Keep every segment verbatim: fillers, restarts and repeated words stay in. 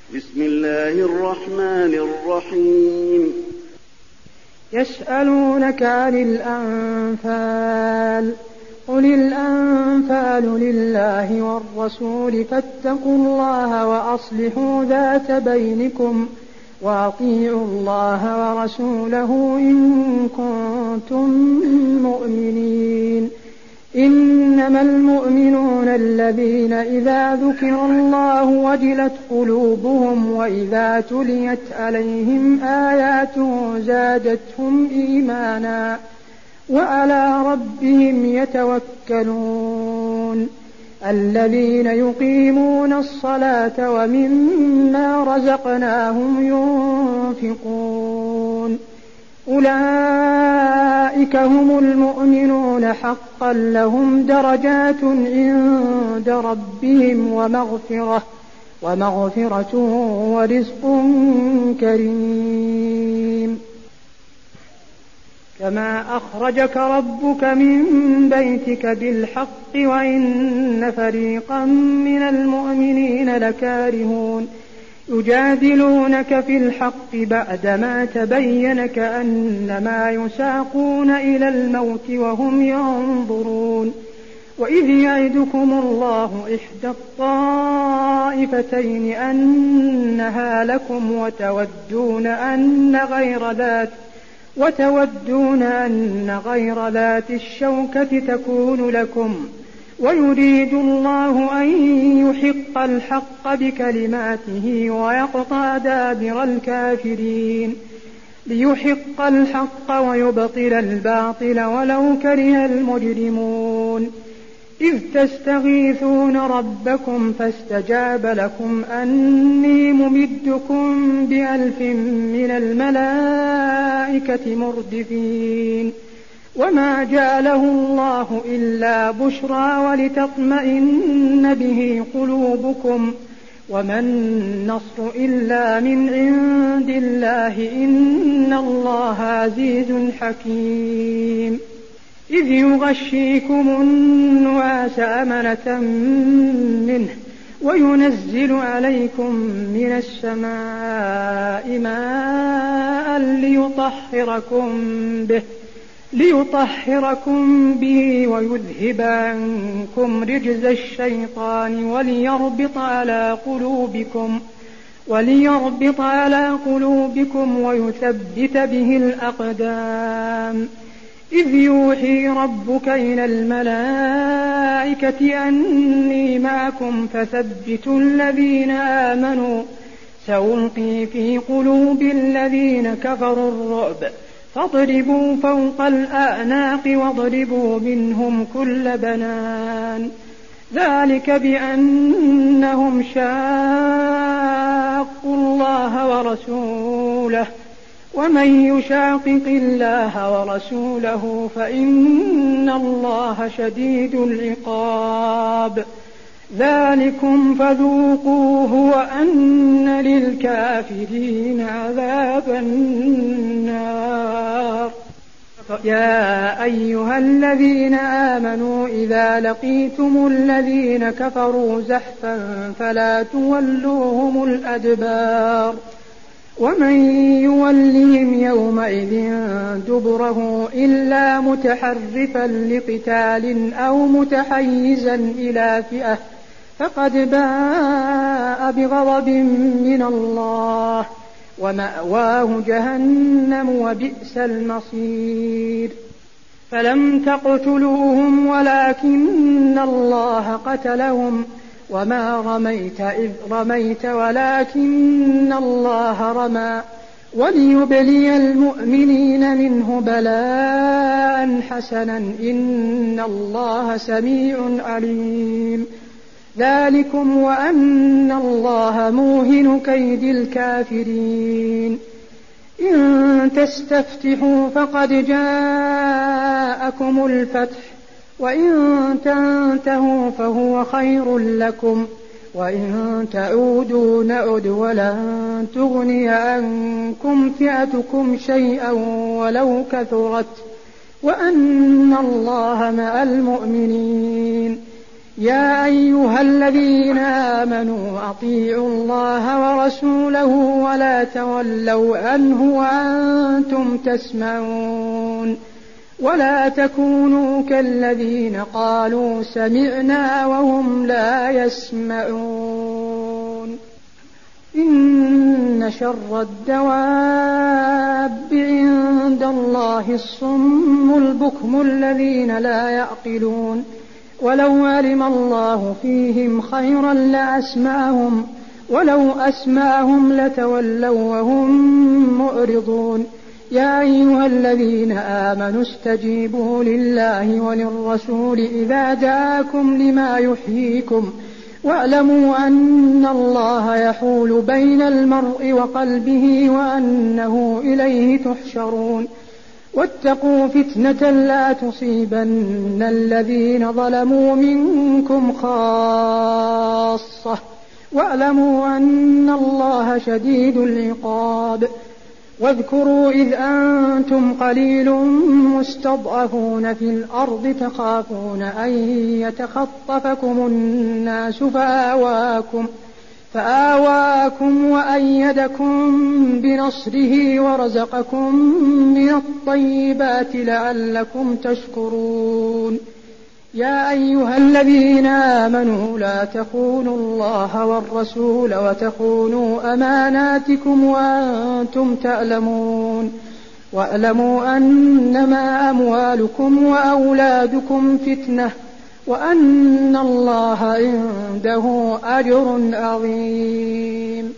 بسم الله الرحمن الرحيم. يسألونك عن الأنفال قل الأنفال لله والرسول فاتقوا الله وأصلحوا ذات بينكم وأطيعوا الله ورسوله إن كنتم مؤمنين. إنما المؤمنون الذين إذا ذكر الله وجلت قلوبهم وإذا تليت عليهم آياته زادتهم إيمانا وعلى ربهم يتوكلون. الذين يقيمون الصلاة ومما رزقناهم ينفقون أولئك هم المؤمنون حقا لهم درجات عند ربهم ومغفرة ومغفرة ورزق كريم. كما أخرجك ربك من بيتك بالحق وإن فريقا من المؤمنين لكارهون يجادلونك في الحق بعدما تبين كأنما يساقون إلى الموت وهم ينظرون. وإذ يعدكم الله إحدى الطائفتين أنها لكم وتودون أن غير ذات وتودون أن غير ذات الشوكة تكون لكم ويريد الله أن يحق الحق بكلماته ويقطع دابر الكافرين ليحق الحق ويبطل الباطل ولو كره المجرمون. إذ تستغيثون ربكم فاستجاب لكم أني ممدكم بألف من الملائكة مردفين. وما جعله الله إلا بشرى ولتطمئن به قلوبكم وما النصر إلا من عند الله إن الله عزيز حكيم. إذ يغشيكم النعاس أمنة منه وينزل عليكم من السماء ماء ليطهركم به ليطهركم به ويذهب عنكم رجز الشيطان وليربط على قلوبكم وليربط على قلوبكم ويثبت به الأقدام. إذ يوحي ربك إلى الملائكة أني معكم فثبتوا الذين آمنوا سألقي في قلوب الذين كفروا الرعب فاضربوا فوق الأعناق واضربوا منهم كل بنان. ذلك بأنهم شاقوا الله ورسوله ومن يشاقق الله ورسوله فإن الله شديد العقاب. ذلكم فذوقوه وأن للكافرين عذاب النار. يا أيها الذين آمنوا إذا لقيتم الذين كفروا زحفا فلا تولوهم الأدبار ومن يولهم يومئذ دبره إلا متحرفا لقتال أو متحيزا إلى فئة فقد باء بغضب من الله ومأواه جهنم وبئس المصير. فلم تقتلوهم ولكن الله قتلهم وما رميت إذ رميت ولكن الله رمى وليبلي المؤمنين منه بلاء حسنا إن الله سميع عليم. ذلكم وأن الله موهن كيد الكافرين. إن تستفتحوا فقد جاءكم الفتح وإن تنتهوا فهو خير لكم وإن تعودوا نعد ولن تغني عنكم فئتكم شيئا ولو كثرت وأن الله مع المؤمنين. يا أيها الذين آمنوا أطيعوا الله ورسوله ولا تولوا عنه وأنتم تسمعون ولا تكونوا كالذين قالوا سمعنا وهم لا يسمعون إن شر الدواب عند الله الصم البكم الذين لا يعقلون ولو علم الله فيهم خيرا لأسمعهم ولو أسمعهم لتولوا وهم معرضون يا أيها الذين آمنوا استجيبوا لله وللرسول إذا دعاكم لما يحييكم واعلموا أن الله يحول بين المرء وقلبه وأنه إليه تحشرون واتقوا فتنة لا تصيبن الذين ظلموا منكم خاصة واعلموا أن الله شديد العقاب واذكروا إذ أنتم قليل مستضعفون في الأرض تخافون أن يتخطفكم الناس فآواكم فآواكم وأيدكم بنصره ورزقكم من الطيبات لعلكم تشكرون يا أيها الذين آمنوا لا تخونوا الله والرسول وتخونوا أماناتكم وأنتم تعلمون واعلموا أنما أموالكم وأولادكم فتنة وأن الله عنده أجر عظيم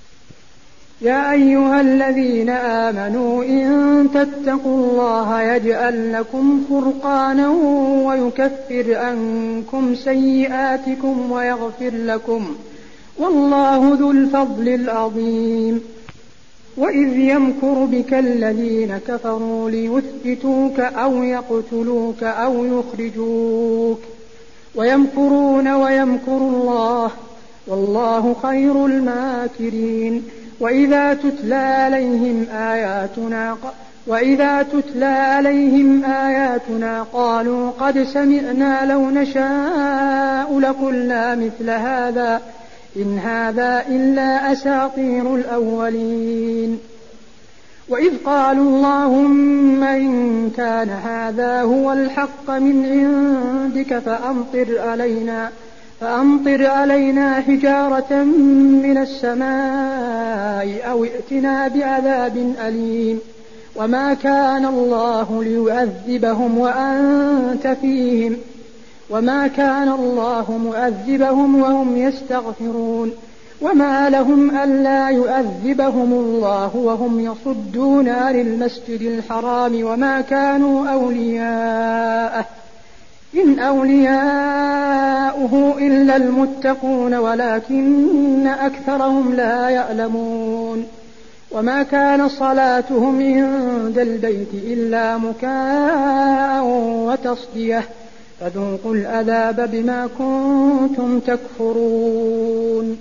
يا أيها الذين آمنوا إن تتقوا الله يجعل لكم فرقانا ويكفر عنكم سيئاتكم ويغفر لكم والله ذو الفضل العظيم وإذ يمكر بك الذين كفروا ليثبتوك أو يقتلوك أو يخرجوك ويمكرون ويمكر الله والله خير الماكرين وإذا تتلى عليهم آياتنا وإذا تتلى عليهم آياتنا قالوا قد سمعنا لو نشاء لقلنا مثل هذا إن هذا إلا أساطير الأولين وإذ قالوا اللهم إن كان هذا هو الحق من عندك فأمطر علينا فأمطر علينا حجارة من السماء أو ائتنا بعذاب أليم وما كان الله ليعذبهم وأنت فيهم وما كان الله مؤذبهم وهم يستغفرون وما لهم ألا يؤذبهم الله وهم يصدون عن المسجد الحرام وما كانوا أولياءه إن أولياؤه إلا المتقون ولكن أكثرهم لا يعلمون وما كان صلاتهم عند البيت إلا مكاء وتصدية فذوقوا العذاب بما كنتم تكفرون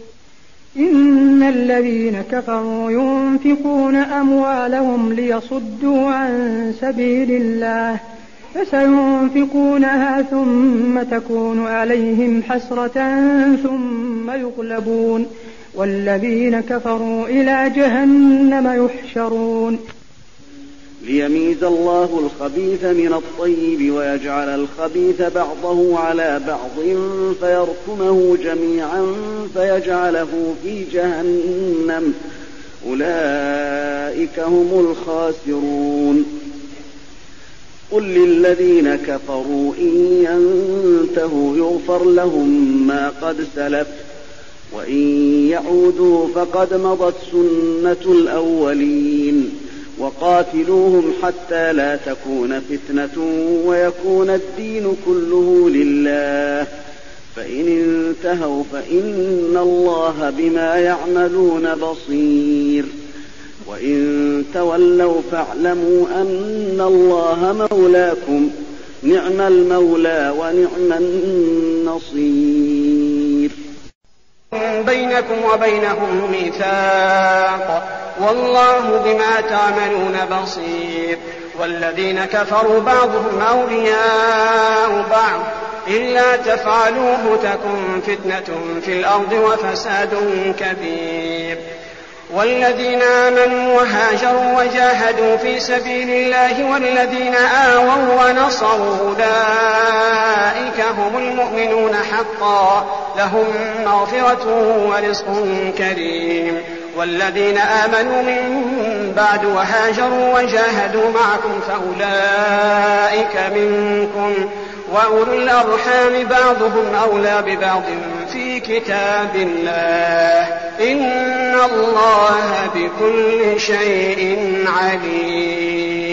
إن الذين كفروا ينفقون أموالهم ليصدوا عن سبيل الله فسينفقونها ثم تكون عليهم حسرة ثم يغلبون والذين كفروا إلى جهنم يحشرون ليميز الله الخبيث من الطيب ويجعل الخبيث بعضه على بعض فيركمه جميعا فيجعله في جهنم أولئك هم الخاسرون قل للذين كفروا إن ينتهوا يغفر لهم ما قد سلف وإن يعودوا فقد مضت سنة الأولين وقاتلوهم حتى لا تكون فتنة ويكون الدين كله لله فإن انتهوا فإن الله بما يعملون بصير وإن تولوا فاعلموا أن الله مولاكم نعم المولى ونعم النصير بينكم وبينهم ميثاق والله بما تعملون بصير والذين كفروا بعضهم أولياء بعض إلا تفعلوه تكن فتنة في الأرض وفساد كبير. والذين آمنوا وهاجروا وجاهدوا في سبيل الله والذين آووا ونصروا أولئك هم المؤمنون حقا لهم مغفرة ورزق كريم. والذين آمنوا من بعد وهاجروا وجاهدوا معكم فأولئك منكم وأولو الأرحام بعضهم أولى ببعض في كتاب الله إن الله بكل شيء عليم.